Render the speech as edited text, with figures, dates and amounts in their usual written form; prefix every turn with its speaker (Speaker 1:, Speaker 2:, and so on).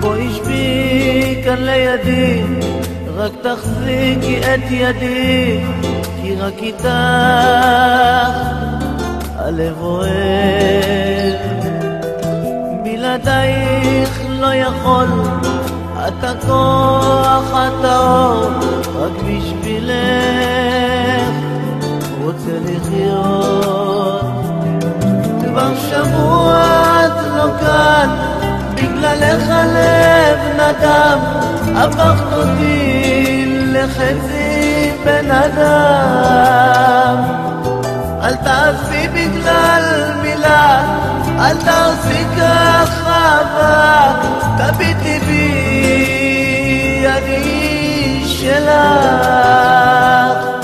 Speaker 1: בואי שבי כאן לידי, רק תחזיקי את ידי, כי רק איתך הלב אוהב. בלעדייך לא יכול, את הכוח, את האור, רק בשבילך רוצה לחיות. כבר שבוע את לא כאן, בגללך הלב נדם, הפכת אותי לחצי בן אדם. אל תעשי בגלל מילה, אל תעשי כך אהבה, תביטי בי, אני שלך.